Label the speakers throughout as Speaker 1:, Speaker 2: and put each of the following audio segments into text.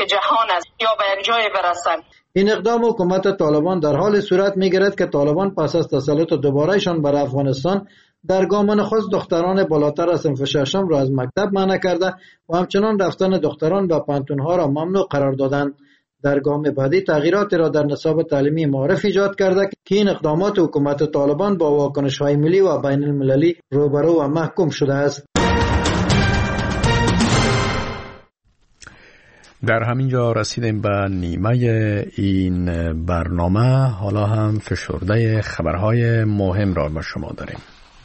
Speaker 1: جهان است یا به یک جای برسند.
Speaker 2: این اقدام حکومت طالبان در حال صورت می‌گیرد که طالبان پس از تسلط دوبارهشان بر افغانستان در گام نخست دختران بالاتر از صنف ششم را از مکتب منع کرده و همچنان رفتن دختران به پانتون‌ها را ممنوع قرار دادند. در گام بعدی تغییراتی را در نصاب تعلیمی معرف ایجاد کرده که این اقدامات حکومت طالبان با واکنش‌های ملی و بین المللی روبرو و محکوم شده است.
Speaker 3: در همین جا رسیدیم به نیمه این برنامه. حالا هم فشرده خبرهای مهم را به شما داریم.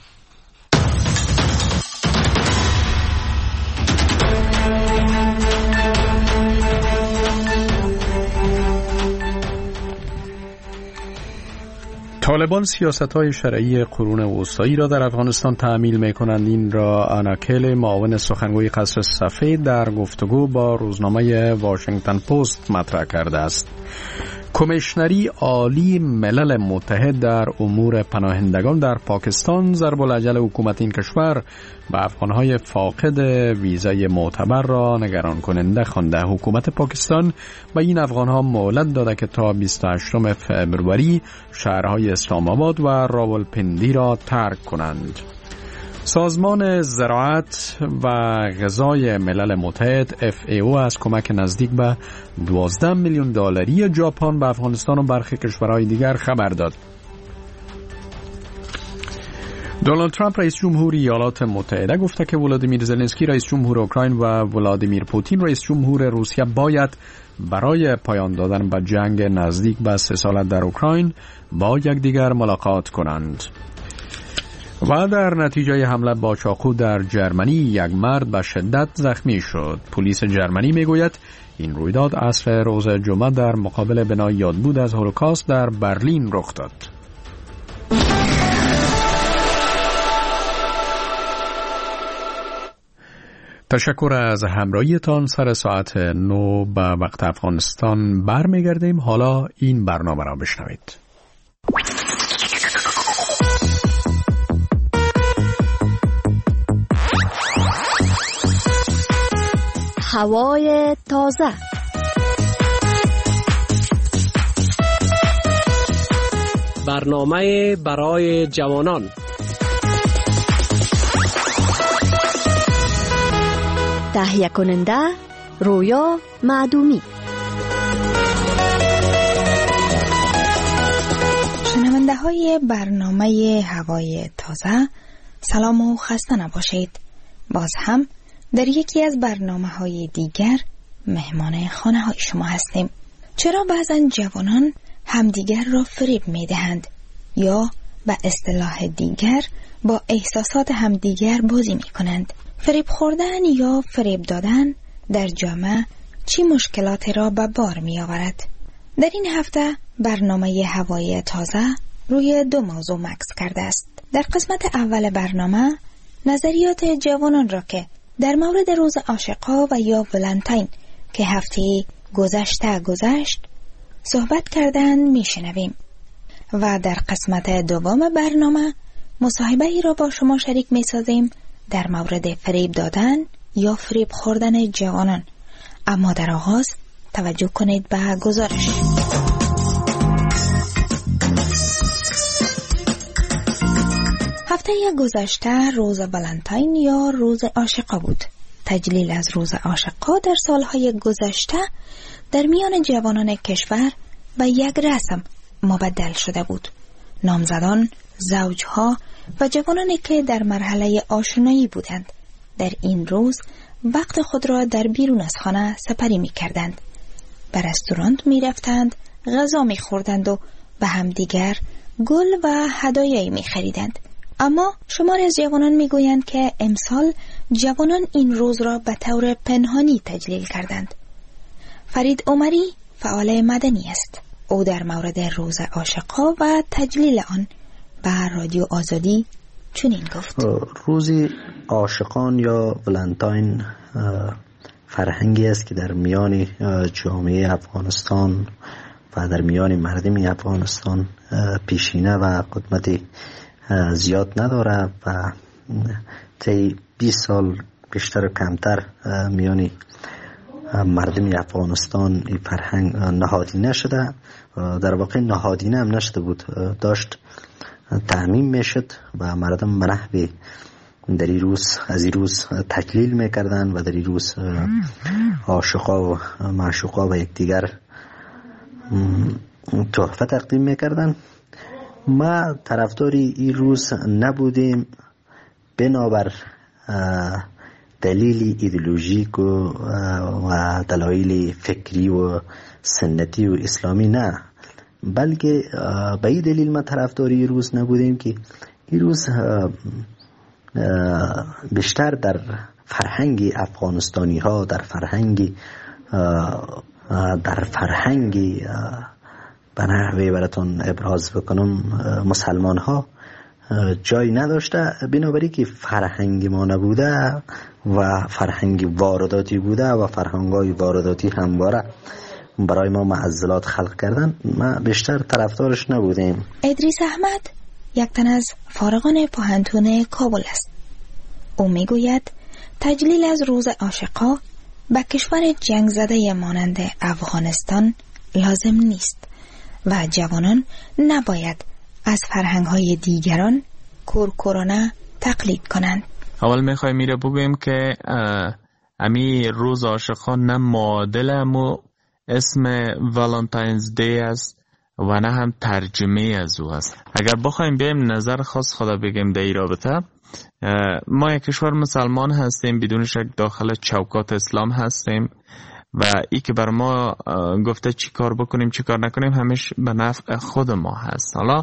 Speaker 3: طالبان سیاست‌های شرعی قرون وسطایی را در افغانستان تعمیل می‌کنند. این را آناکل معاون سخنگوی قصر سفید در گفتگو با روزنامه واشنگتن پست مطرح کرده است. کمیشنری عالی ملل متحد در امور پناهندگان در پاکستان ضرب الاجل حکومت این کشور به افغانهای فاقد ویزای معتبر را نگران کننده خوانده. حکومت پاکستان به این افغانها مهلت داده که تا 28 فبروری شهرهای اسلام آباد و راولپندی را ترک کنند. سازمان زراعت و غذای ملل متحد FAO از کمک نزدیک به 12 میلیون دلاری ژاپن به افغانستان و برخی کشورهای دیگر خبر داد. دونالد ترامپ رئیس جمهور ایالات متحده گفته که ولادیمیر زلنسکی رئیس جمهور اوکراین و ولادیمیر پوتین رئیس جمهور روسیه باید برای پایان دادن به جنگ نزدیک به 3 سال در اوکراین با یکدیگر ملاقات کنند. و در نتیجه حمله با چاقو در جرمنی یک مرد به شدت زخمی شد. پلیس جرمنی میگوید این رویداد عصر روز جمعه در مقابل بنای یادبود از هولوکاست در برلین رخ داد. تشکر از همراهیتان. سر ساعت 9 به وقت افغانستان برمیگردیم. حالا این برنامه را بشنوید.
Speaker 4: هوای تازه.
Speaker 5: برنامه برای جوانان.
Speaker 4: تهیه کننده رویا معدومی.
Speaker 6: شنونده های برنامه هوای تازه، سلام و خسته نباشید. باز هم در یکی از برنامه‌های دیگر مهمان خانه های شما هستیم. چرا بعضن جوانان همدیگر را فریب می دهند یا به اصطلاح دیگر با احساسات همدیگر بازی می کنند؟ فریب خوردن یا فریب دادن در جامعه چی مشکلاتی را به بار می آورد؟ در این هفته برنامه هوای تازه روی 2 موضوع مکس کرده است. در قسمت اول برنامه نظریات جوانان را که در مورد روز عاشقا و یا ولنتاین که هفته گذشت صحبت کردن میشنویم و در قسمت دوم برنامه مصاحبه ای را با شما شریک میسازیم در مورد فریب دادن یا فریب خوردن جوانان. اما در آغاز توجه کنید به گزارش. هفته گذشته روز ولنتاین یا روز عاشقا بود. تجلیل از روز عاشقا در سالهای گذشته در میان جوانان کشور به یک رسم مبدل شده بود. نامزدان، زوجها و جوانانی که در مرحله آشنایی بودند در این روز وقت خود را در بیرون از خانه سپری می کردند. به رستوران می رفتند، غذا می خوردند و به همدیگر گل و هدایایی می خریدند. اما شماری از جوانان می گویند که امسال جوانان این روز را به طور پنهانی تجلیل کردند. فرید عمری فعال مدنی است. او در مورد روز عاشقا و تجلیل آن به رادیو آزادی چنین گفت:
Speaker 7: روز عاشقان یا ولنتاین فرهنگی است که در میان جامعه افغانستان و در میان مردم افغانستان پیشینه و قدمت زیاد نداره و طی 20 سال بیشتر و کمتر میان مردم افغانستان این فرهنگ نهادینه شده، در واقع نهادینه هم نشده بود، داشت تعمیم میشد و مردم به نحوی در این روز از این روز تجلیل میکردن و در این روز عاشقا و معشوقا و یکدیگر تحفه تقدیم میکردن. ما طرفداری این روز نبودیم بنابر دلیل ایدئولوژیک و دلایل فکری و سنتی و اسلامی نه، بلکه به این دلیل ما طرفداری این روز نبودیم که این روز بیشتر در فرهنگ افغانستانی ها، در فرهنگ به نحوی براتون ابراز بکنم مسلمان ها جای نداشته، بنابراین که فرهنگ ما نبوده و فرهنگ وارداتی بوده و فرهنگای وارداتی همواره برای ما معضلات خلق کردن، ما بیشتر طرفدارش نبودیم.
Speaker 6: ادریس احمد یک تن از فارغان پوهنتون کابل است. او میگوید تجلیل از روز عاشقا به کشور جنگ زده مانند افغانستان لازم نیست و جوانان نباید از فرهنگ‌های دیگران کورکورانه تقلید کنند.
Speaker 8: اول میخوایم میره بگویم که امی روز عاشقان نه معادل امو اسم والنتاینز دی است و نه هم ترجمه از او است. اگر بخوایم بیم نظر خاص خدا بگیم در این رابطه، ما یک کشور مسلمان هستیم، بدون شک داخل چوکات اسلام هستیم و ای که بر ما گفته چی کار بکنیم چی کار نکنیم همیشه به نفع خود ما هست. حالا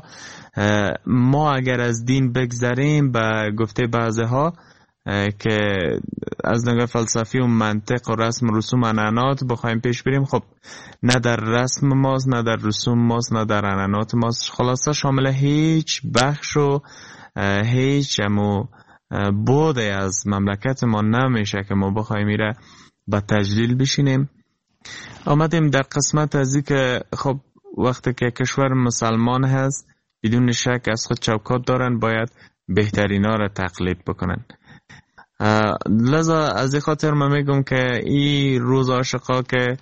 Speaker 8: ما اگر از دین بگذریم به گفته بعضی ها که از نگاه فلسفی و منطق و رسم و رسوم عنعنات بخوایم پیش بریم، خب نه در رسم ماست نه در رسوم ماست نه در عنعنات ماست، خلاصه شامل هیچ بخش و هیچ بوده از مملکت ما نمیشه که ما بخوایم میره با تجلیل بشینیم. آمدیم در قسمت از این که خب وقتی که کشور مسلمان هست بدون شک از خود چوکات دارن، باید بهترین ها را تقلید بکنن. لذا از این خاطر من میگم که این روز عاشقا که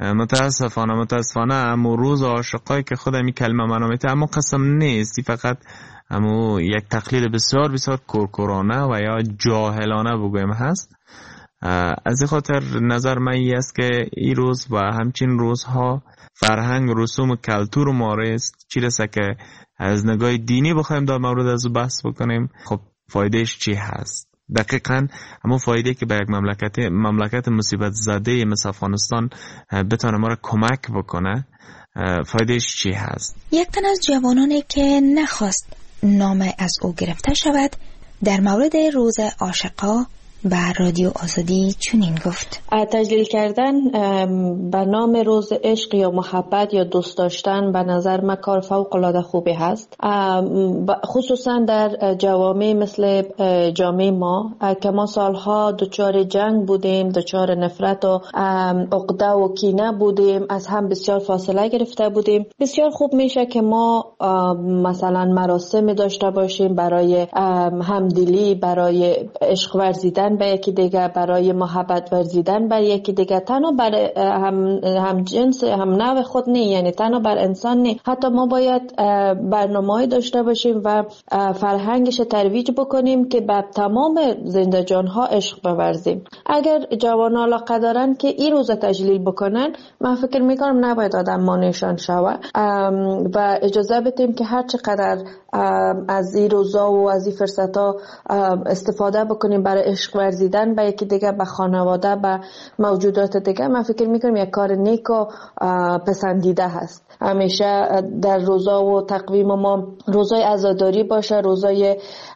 Speaker 8: متاسفانه اما روز عاشقایی که خود می کلمه منامیته اما قسم نیست، فقط اما یک تقلید بسیار بسیار کورکورانه و یا جاهلانه بگویم هست. از این خاطر نظر من این است که این روز و همچین روزها فرهنگ رسوم و کلتور ما است، چی رسه که از نگاه دینی بخوایم در مورد از بحث بکنیم، خب فایدهش چی هست؟ دقیقاً همون فایده که به یک مملکت مصیبت زده مثل افغانستان بتونه ما را کمک بکنه، فایدهش چی هست؟
Speaker 6: یک تن از جوانانی که نخواست نام از او گرفته شود در مورد روز عاشقا به رادیو آزادی چنین گفت:
Speaker 1: تجلیل کردن به نام روز عشق یا محبت یا دوست داشتن به نظر من کار فوق العاده خوبی هست، خصوصا در جوامع مثل جامعه ما که ما سالها دچار جنگ بودیم، دچار نفرت و عقده و کینه بودیم، از هم بسیار فاصله گرفته بودیم. بسیار خوب میشه که ما مثلا مراسم داشته باشیم برای همدلی، برای عشق ورزیدن به یکی دیگه، برای محبت ورزیدن بر یکی دیگه، تنها بر هم جنس هم نوع خود نه، یعنی تنها بر انسان نه، حتی ما باید برنامه‌ای داشته باشیم و فرهنگش ترویج بکنیم که به تمام زنده جان‌ها عشق بورزیم. اگر جوانان علاقه دارن که این روز تجلیل بکنن، من فکر میکنم نباید آدم مانعشان شوه و اجازه بدیم که هر چقدر از این روزا و از این فرصت‌ها استفاده بکنیم برای عشق ورزیدن به یکی دیگه، به خانواده، به موجودات دیگه. من فکر میکنم یک کار نیک و پسندیده هست. همیشه در روزا و تقویم ما روزای عزاداری باشه، روزای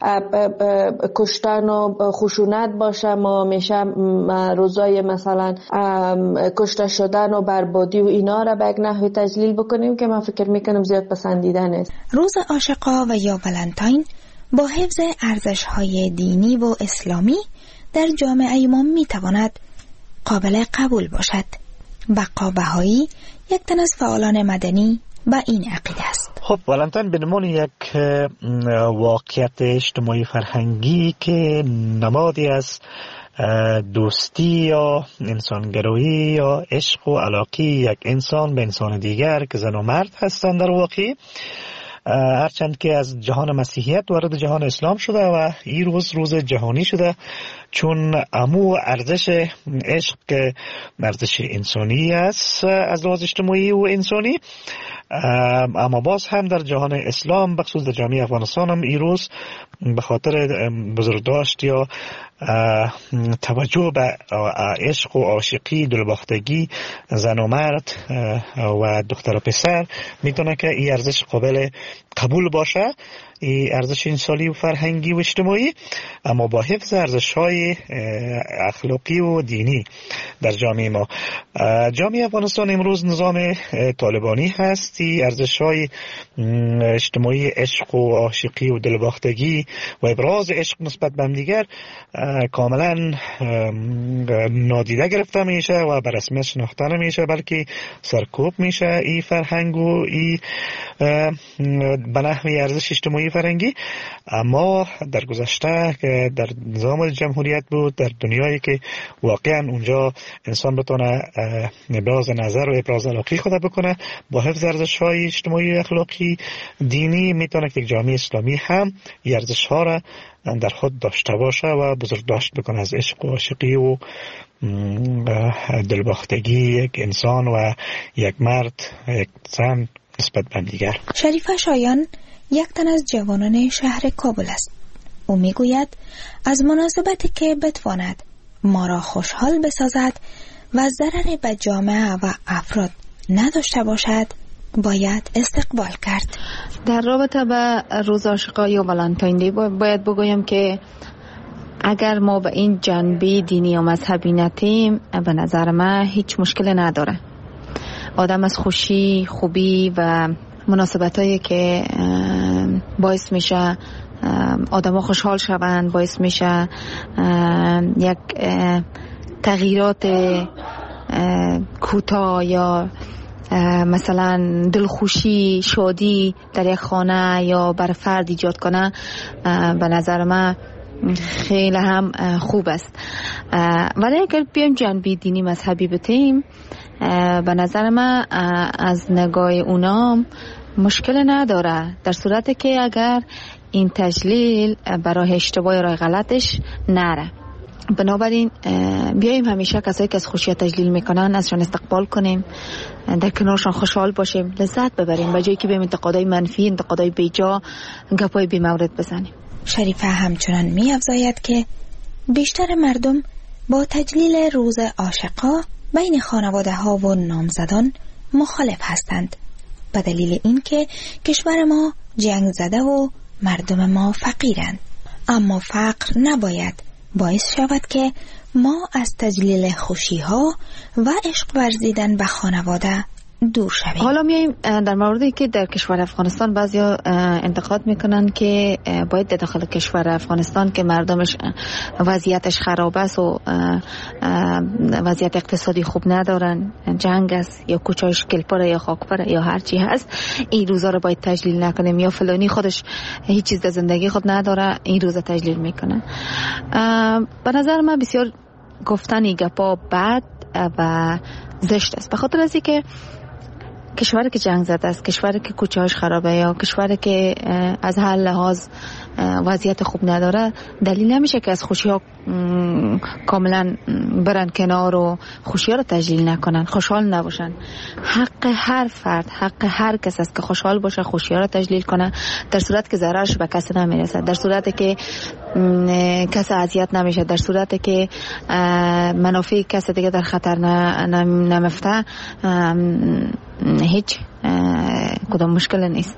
Speaker 1: کشتن و خشونت باشه، ما همیشه روزای مثلا کشته شدن و بربادی و اینا را به یک نحوی تجلیل بکنیم که من فکر میکنم زیاد پسندیده نیست.
Speaker 6: روز عاشقا و یا ولنتاین با حفظ ارزش‌های دینی و اسلامی در جامعه ما میتواند قابل قبول باشد. بقا بهایی یک تن از فعالان مدنی با این عقیده است.
Speaker 9: خب ولنتاین به عنوان یک واقعیت اجتماعی فرهنگی که نمادی از دوستی یا انسانگرایی یا عشق و علاقه یک انسان به انسان دیگر که زن و مرد هستند در واقع، هرچند که از جهان مسیحیت وارد جهان اسلام شده و این روز جهانی شده، چون امو ارزش عشق که ارزش انسانی است از لحاظ اجتماعی و انسانی، اما باز هم در جهان اسلام بخصوص در جامعه افغانستان هم این روز به خاطر بزرگداشت یا توجه به عشق و عاشقی، دلباختگی زن و مرد و دختر و پسر میتونه که این ارزش قابل قبول باشه، این ارزش انسانی و فرهنگی و اجتماعی، اما با حفظ ارزش‌های اخلاقی و دینی در جامعه ما. جامعه افغانستان امروز نظام طالبانی هست. ارزش‌های اجتماعی عشق و عاشقی و دلباختگی و ابراز عشق نسبت به همدیگر کاملا نادیده گرفته میشه و به رسمیت شناخته نمیشه، بلکه سرکوب میشه این فرهنگ و این به نحوی ارزش اجتماعی فرهنگی. اما در گذشته که در نظام جمهوریت بود، در دنیایی که واقعا اونجا انسان بتونه ابراز نظر و ابراز علاقه خود بکنه با حفظ ارزش‌های اجتماعی داخلی دینی، میتونه که یک جامعه اسلامی هم این ارزش‌ها را در خود داشته باشه و بزرگداشت بکنه از عشق و عاشقی و دلباختگی یک انسان و یک مرد یک زن نسبت به دیگر.
Speaker 6: شریفه شایان یک تن از جوانان شهر کابل است. او میگوید از مناسبتی که بتواند ما را خوشحال بسازد و ضرری به جامعه و افراد نداشته باشد باید استقبال کرد.
Speaker 1: در رابطه به روز عاشقای و ولنتاین دی باید بگویم که اگر ما به این جنبه دینی و مذهبی نتیم، به نظر من هیچ مشکل نداره. آدم از خوشی، خوبی و مناسبتایی که باعث میشه آدم ها خوشحال شوند، باعث میشه یک تغییرات کوتاه یا مثلا دلخوشی، شادی در یک خانه یا بر فرد ایجاد کنه، به نظر من خیلی هم خوب است. ولی اگر بیایم جنبه دینی مذهبی بتیم، به نظر من از نگاه اونام مشکل نداره، در صورتی که اگر این تجلیل برای اشتباه یا راه غلطش نره. بنابراین بیاییم همیشه کسایی که از خوشی تجلیل میکنن ازشان استقبال کنیم، در کنارشان خوشحال باشیم، لذت ببریم، به جایی که بیم انتقادای منفی، انتقادای بیجا، گپای بی مورد بزنیم.
Speaker 6: شریفه همچنان می افزاید که بیشتر مردم با تجلیل روز عاشقا بین خانواده ها و نامزدان مخالف هستند، به دلیل اینکه کشور ما جنگ زده و مردم ما فقیرند. اما فقر نباید باعث شود که ما از تجلیل خوشی ها و عشق ورزیدن به خانواده دور شویم.
Speaker 1: حالا میایم در موردی که در کشور افغانستان بعضیا انتقاد میکنن که باید در داخل کشور افغانستان که مردمش وضعیتش خراب است و وضعیت اقتصادی خوب ندارن، جنگ است یا کوچه‌اش گلپره یا خاکپره یا هر چی هست، این روزا رو باید تجلیل نکنیم، یا فلانی خودش هیچ چیز در زندگی خود نداره این روزا تجلیل میکنه. به نظر من بسیار گفتن این گپا بد و زشت است، به خاطر از اینکه کشوری که جنگ زده است، کشوری که کوچه‌اش خرابه یا کشوری که از هر لحاظ وضعیت خوب نداره، دلیل نمیشه که از خوشی ها کاملا برن کنار و خوشی ها رو تجلیل نکنن، خوشحال نباشن. حق هر فرد، حق هر کس است که خوشحال باشه، خوشی ها رو تجلیل کنه، در صورت که ضررش به کسی نمیرسه، در صورتی که کسی اذیت نمیشه، در صورتی که منافع کسی دیگه در خطر نمیفته، هیچ کدام مشکل نیست.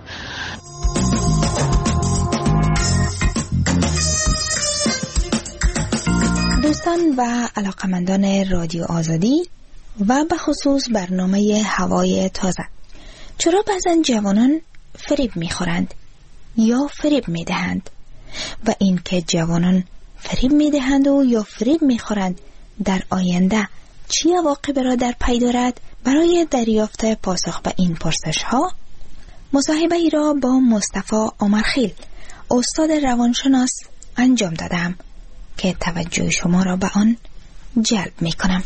Speaker 6: دوستان و علاقمندان رادیو آزادی و به خصوص برنامه هوای تازه، چرا بعضن جوانان فریب میخورند یا فریب میدهند و این که جوانان فریب میدهند و یا فریب میخورند در آینده چی عواقبی را در پی دارد؟ برای دریافت پاسخ به این پرسش ها مصاحبه ای را با مصطفی عمرخیل، استاد روانشناس انجام دادم. که توجه شما را به آن جلب می کنم.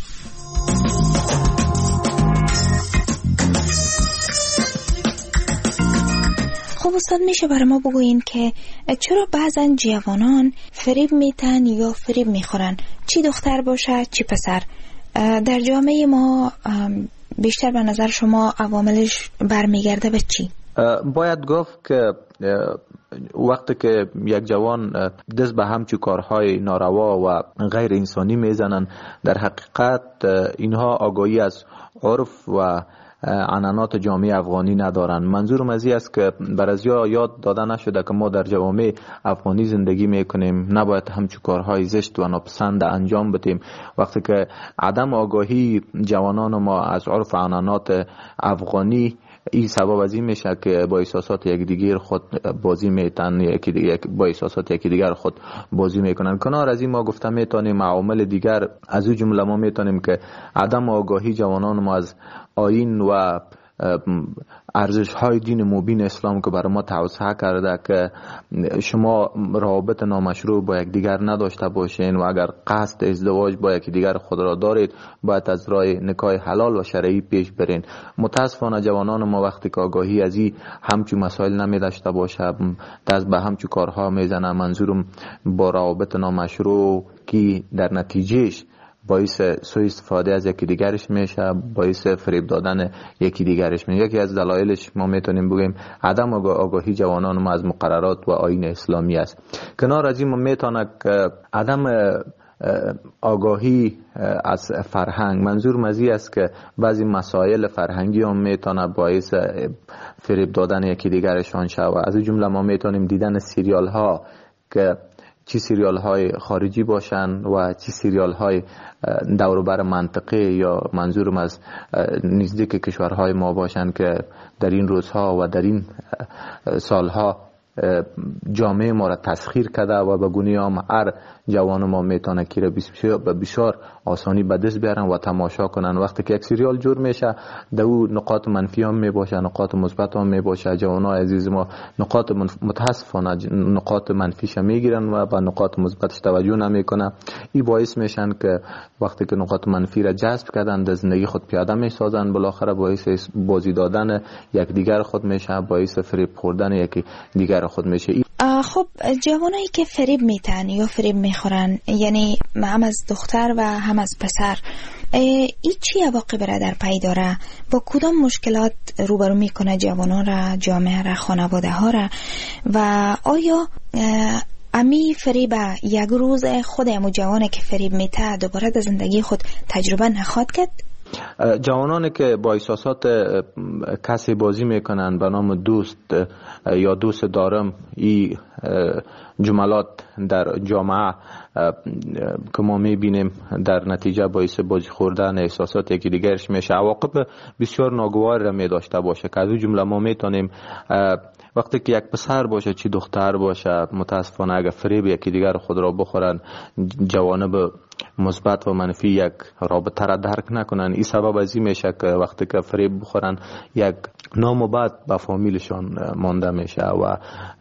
Speaker 6: خب استاد، میشه برای ما بگوین که چرا بعضن جوانان فریب میتن یا فریب میخورن، چی دختر باشه چی پسر؟ در جامعه ما بیشتر به نظر شما عواملش برمیگرده به چی؟
Speaker 10: باید گفت که وقتی که یک جوان دست به همچو کارهای ناروا و غیر انسانی میزنن، در حقیقت اینها آگاهی از عرف و عنعنات جامعه افغانی ندارن. منظورم از این است که برازیا یاد داده نشده که ما در جوامع افغانی زندگی میکنیم، نباید همچو کارهای زشت و ناپسند انجام بدیم. وقتی که عدم آگاهی جوانان ما از عرف و عنعنات افغانی، این سبب از این میشه که با احساسات یکدیگر خود بازی میتن، با احساسات یکدیگر خود بازی میکنن. کنار از این ما گفته میتونیم عوامل دیگر از او جمله ما میتونیم که عدم آگاهی جوانان ما از آیین و ارزش های دین مبین اسلام که برای ما توسعه کرده که شما روابط نامشروع با یک دیگر نداشته باشین و اگر قصد ازدواج با یک دیگر خود را دارید باید از راه نکاح حلال و شرعی پیش برین. متاسفانه جوانان ما وقتی که آگاهی از این همچو مسائل نمی داشته باشه دست به همچو کارها میزنه. منظورم با روابط نامشروع که در نتیجهش باعث سوء استفاده از یکی دیگرش میشه، باعث فریب دادن یکی دیگرش میشه. یکی از دلایلش ما میتونیم بگیم عدم آگاهی جوانان ما از مقررات و آیین اسلامی است. کنار از این ما میتونه که عدم آگاهی از فرهنگ، منظور مزی است که بعضی مسائل فرهنگی هم میتونه باعث فریب دادن یکی دیگرشان شود. از جمله ما میتونیم دیدن سریال ها که چی سریال های خارجی باشن و چی سریال های دوروبر منطقه یا منظورم از نزدیک کشورهای ما باشن که در این روزها و در این سالها جامعه ما را تسخیر کرده و به گونه هم هر جوان ما میتونه که به بسیار آسانی به دست بیارن و تماشا کنن. وقتی که یک سریال جور میشه در او نقاط منفی هم میباشه، نقاط مثبت هم میباشه. جوانای عزیز ما نقاط متاسفانه نقاط منفیش میگیرن و به نقاط مثبتش توجه نمیکنن. این باعث میشن که وقتی که نقاط منفی را جذب کردن در زندگی خود پیاده میسازن، بالاخره باعث بازی دادن یک دیگر خود میشه، باعث فریب خوردن یک دیگر خود میشه.
Speaker 6: خب جوانایی که فریب میتن یا فریب میخورن، یعنی هم از دختر و هم از پسر، این چی عواقب را در پی داره؟ با کدام مشکلات روبرو میکنه جوانان را، جامعه را، خانواده ها را؟ و آیا امی فریب یک روز خود امو جوانه که فریب میته دوباره در زندگی خود تجربه نخواهد کرد؟
Speaker 10: جوانانی که با احساسات کسی بازی میکنن به نام دوست یا دوست دارم، این جملات در جامعه که ما میبینیم در نتیجه باعث بازی خوردن احساسات یکی دیگرش میشه، عواقب بسیار ناگوار را میداشته باشه که از اون جمله ما میتونیم وقتی که یک پسر باشه چی دختر باشه، متاسفانه اگر فریب یکی دیگر خود را بخورن، جوانب مثبت و منفی یک رابطه را درک نکنن. این سبب از این میشه که وقتی که فریب بخورن یک نام بد به فامیلشان مانده میشه و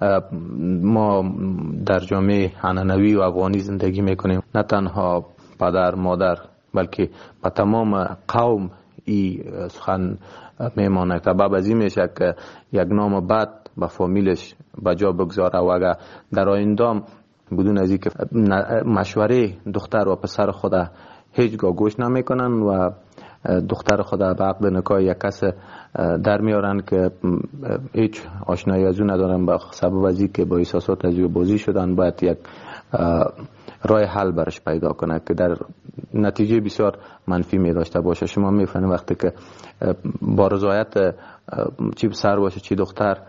Speaker 10: ما در جامعه عنعنوی و افغانی زندگی میکنیم. نه تنها پدر مادر بلکه به تمام قوم این سخن میمانه که بعد از این میشه که یک نام بد به فامیلش بجا بگذاره و اگر در آینده بدون از اینکه مشوره دختر و پسر خود هیچگاه گوش نمیکنن و دختر خود به عقد نکاح یک کس در میارن که هیچ آشنایی از اون ندارن، به سبب از اینکه با احساسات از او بازی شدن، باید یک راه حل برش پیدا کنه که در نتیجه بسیار منفی می داشته باشه. شما میفهمید وقتی که با رضایت چی پسر باشه چی دختر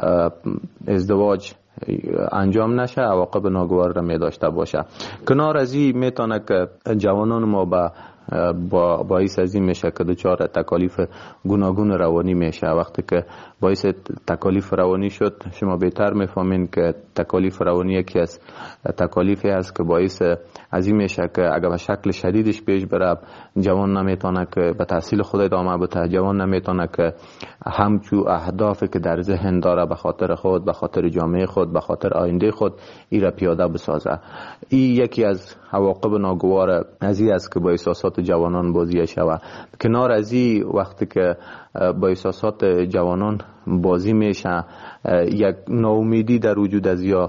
Speaker 10: ازدواج انجام نشه، عواقب ناگوار را می داشته باشه. کنار از این میتونه که جوانان ما به باعث از این میشه که دچار تکالیف گوناگون روانی میشه. وقتی که باعث تکالیف روانی شد، شما بهتر میفهمین که تکالیف روانی یکی از تکالیفی است که باعث از این میشه که اگر به شکل شدیدش پیش بره، جوان نمیتونه که به تحصیل خود ادامه بده، جوان نمیتونه که همچو اهدافی که در ذهن داره به خاطر خود، به خاطر جامعه خود، به خاطر آینده خود ای را پیاده بسازه. این یکی از عواقب ناگوار از این است که با احساسات جوانان بازی شود. کنار از این، وقتی که با احساسات جوانان بازی میشه، یک ناامیدی در وجود از یا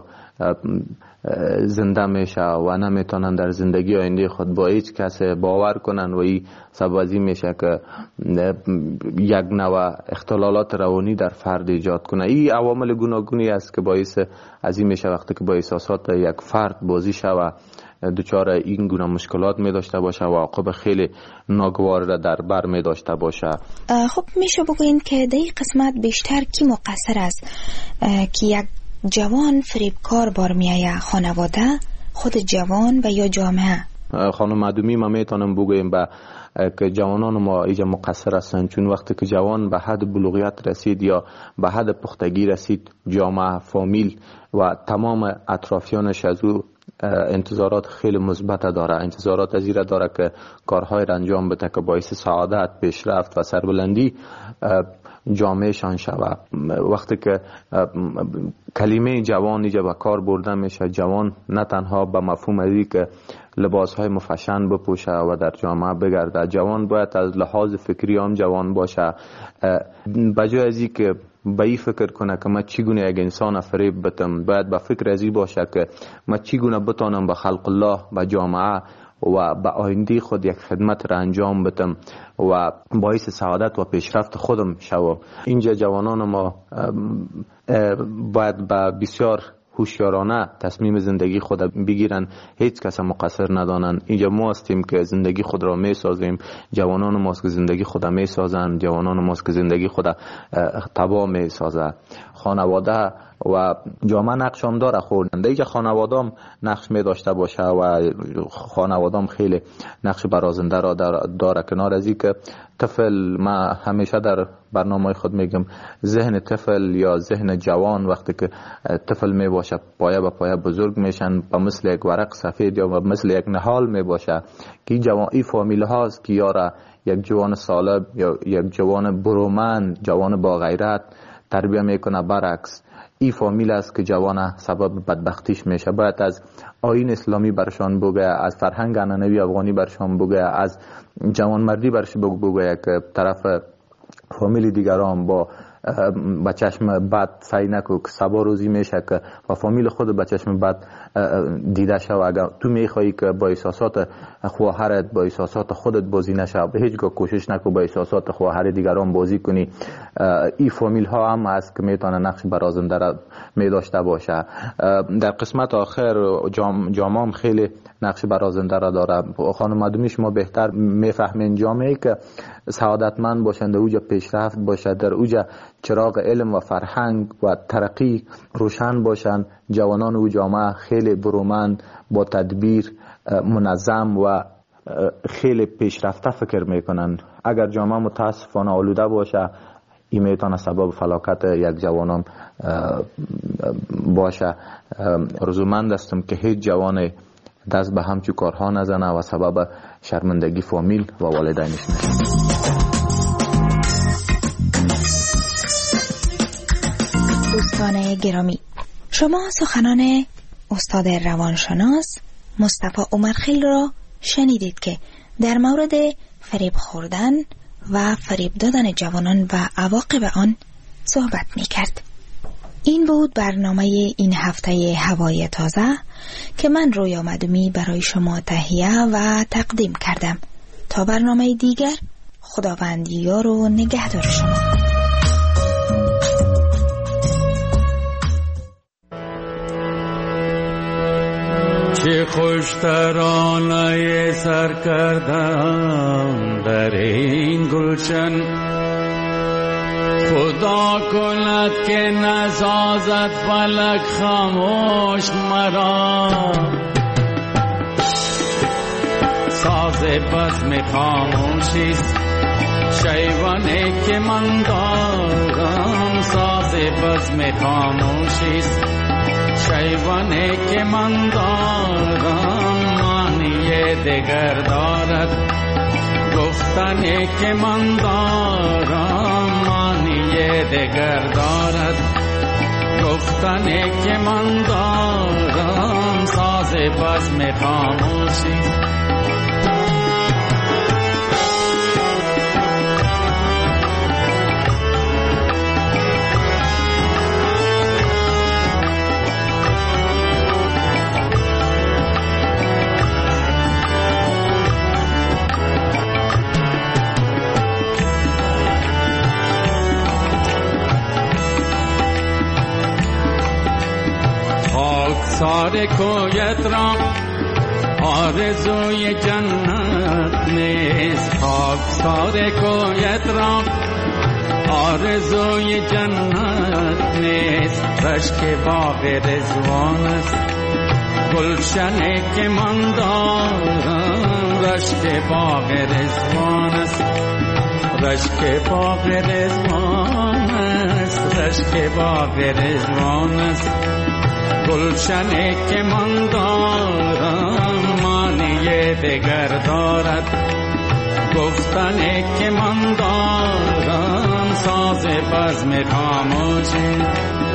Speaker 10: زنده میشه و نمیتونن در زندگی آینده خود با هیچ کس باور کنن و این سبب از این میشه که یک نوع اختلالات روانی در فرد ایجاد کنه. این عوامل گوناگونی است که باعث از این میشه وقتی که با احساسات یک فرد بازی شود، دچار این گونه مشکلات می داشته باشه و عواقب خیلی ناگوار را در بر می داشته باشه.
Speaker 6: خب میشه بگوین که در این قسمت بیشتر کی مقصر است که یک جوان فریبکار بار میایه؟ خانواده، خود جوان و یا جامعه؟
Speaker 10: خانم معدومی ما میتونم بگویم که جوانان ما اینجا مقصر هستند، چون وقتی که جوان به حد بلوغیت رسید یا به حد پختگی رسید، جامعه، فامیل و تمام اطرافیانش از او انتظارات خیلی مثبت داره. انتظارات از این داره که کارهای را انجام بده که باعث سعادت، پیشرفت و سربلندی جامعه شان شود. وقتی که کلمه جوان اینجا به کار برده میشه، جوان نه تنها به مفهوم ازی که لباسهای مفشن بپوشه و در جامعه بگرده، جوان باید از لحاظ فکری هم جوان باشه. بجای ازی که به این فکر کنه که من چگونه یک انسان فریب بدم، باید به فکر ازی باشه که من چگونه بتانم به خلق الله، به جامعه و به آینده خود یک خدمت را انجام بدم و باعث سعادت و پیشرفت خودم شوم. اینجا جوانان ما باید به بسیار هوشیارانه تصمیم زندگی خود بگیرن، هیچ کس مقصر ندانن. اینجا ما هستیم که زندگی خود را می سازیم، جوانان ماست که زندگی خود می سازن، جوانان ماست که زندگی خود تباه می سازه. خانواده و جامعه نقش هم داره. خورنده اینجا خانواده هم نقش می داشته باشه و خانواده هم خیلی نقش برازنده را داره. کنار از این که طفل، ما همیشه در برنامه خود میگم، ذهن طفل یا ذهن جوان وقتی که طفل می باشه پایه به پایه بزرگ میشن، با مثل یک ورق سفید یا مثل یک نهال می باشه که این فامیل هاست که یاره یک جوان سالب یا یک جوان برومند، جوان با غیرت تربیه میکنه. برعکس این فامیل است که جوان سبب بدبختیش میشه. باید از آیین اسلامی برشان بگه، از فرهنگ عنعنوی افغانی برشان بگه، از جوانمردی برش بگه که طرف فامیل دیگران با با چشم بد سعی نکو که سبا روزی میشه که و فامیل خود با چشم بد دیده شو. اگر تو میخوایی که با احساسات خواهرت، با احساسات خودت بازی نشه، به هیچ گاه کوشش نکو با احساسات خواهر دیگران بازی کنی. این فامیل ها هم هست که میتونه نقش برازنده را میداشته باشه. در قسمت آخر جامعه خیلی نقش برازنده را داره. خانم معدومی شما بهتر میفهمین جامعه که سعادتمند باشند، در اوجا پیشرفت باشد، در اوجا چراغ علم و فرهنگ و ترقی روشن باشند، جوانان او جامعه خیلی برومند، با تدبیر، منظم و خیلی پیشرفته فکر میکنن. اگر جامعه متاسفانه آلوده باشه، این میتونه سبب فلاکت یک جوانان باشه. رضامند هستم که هیچ جوان دست به همچو کارها نزنه و سبب شرمندگی فامیل و والدینش نشه.
Speaker 6: دوستان گرامی، شما سخنان استاد روانشناس مصطفی عمرخیل را شنیدید که در مورد فریب خوردن و فریب دادن جوانان و عواقب آن صحبت می کرد. این بود برنامه این هفته هوای تازه که من رویا معدومی برای شما تهیه و تقدیم کردم. تا برنامه دیگر، خداوند یار و نگهدار شما.
Speaker 11: چه خوش ترانه سر کردم در این گلشن، خدا کند که نسازد فلک خاموش مرا. ساز بزم خاموشیست شیوانی که من دارم ساز بزم خاموشیست شیوانی که من دارم معنی دیگر دارد گفتنی که من دارم معنی دیگر دارد گفتنی که من دارم ساز بزم خاموشیست سار کویت را آرزوی جنت نیست خاک سار کویت را آرزوی جنت نیست رشک باغ رضوان است گلشنی که من دارم رشک باغ رضوان است رشک باغ رضوان است رشک باغ رضوان است گلشنی که من دارم معنی دیگر دارد گفتنی که من دارم ساز بزم خاموشی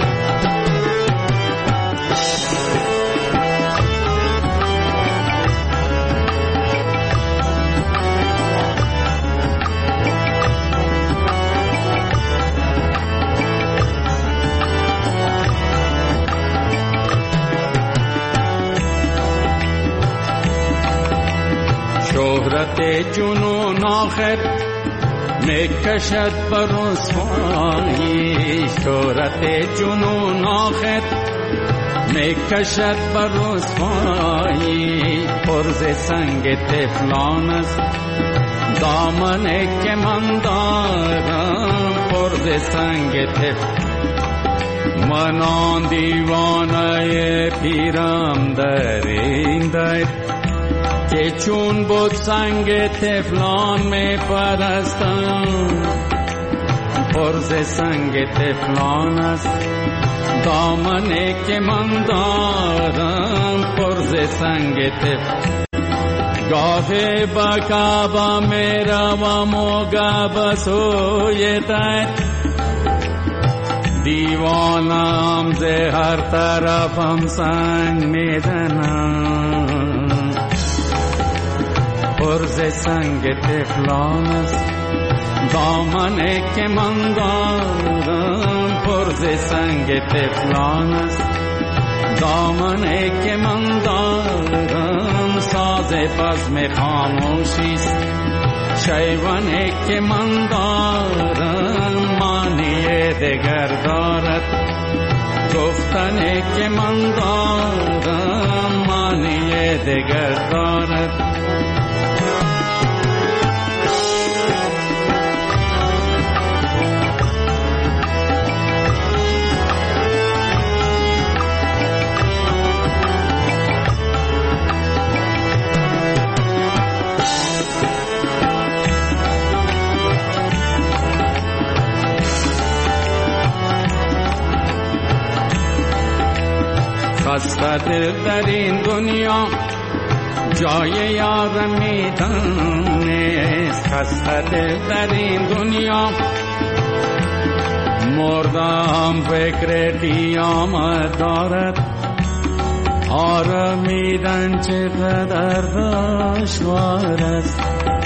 Speaker 11: شهرت جنون آخر میکشد بر رسوایی شهرت جنون آخر میکشد بر رسوایی پرز سنگ طفلان است دامنی که من دارم پرز سنگ طفلان من آن دیوانه پیرم در این در که چون بود سنگ طفلان می پرستم پرز سنگ طفلان است دامنی که من دارم پرز سنگ طفلان گاهی با کعبه می روم و گاه سوی در دیوانم ز هر طرفم سنگ می زنم پرز سنگ طفلان است دامنی که من دارم پرز سنگ طفلان است دامنی که من دارم ساز بزم خاموشیست شیوانی که من دارم معنی دیگر دارد گفتنی که من دارم معنی دیگر دارد خسته دل در این دنیا جای یار میدان نیست خسته دل در این دنیا مردم فکر قیامت دارد آرمیدن چقدر دشوار است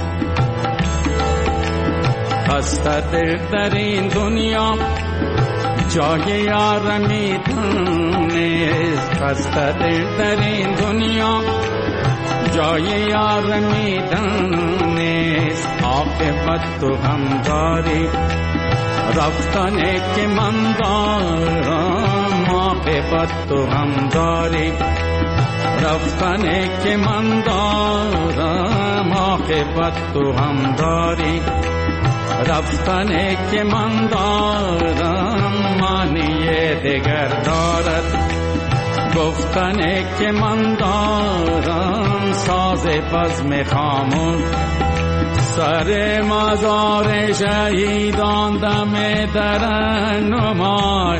Speaker 11: خسته دل در این دنیا جای یار میدانست خسته دل در این دنیا جای یار میدانست عاقبت تو هم داری رفتنی که من دارم عاقبت تو هم داری رفتنی که من دارم عاقبت تو هم داری رفتنی که من دارم معنی دیگر دارد گفتن که من دارم ساز بزم خاموش، سر مزار شهیدان دم ترنمای،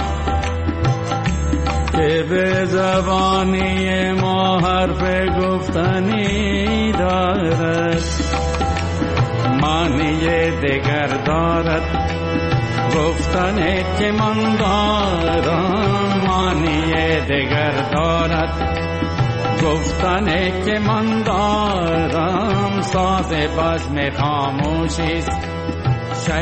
Speaker 11: که به زبانی ما حرف گفتنی دارد، معنی دگر دارد گفتن که من دارم، معنی دگر دارد گفتن که من دارم، ساز بزم خاموشی است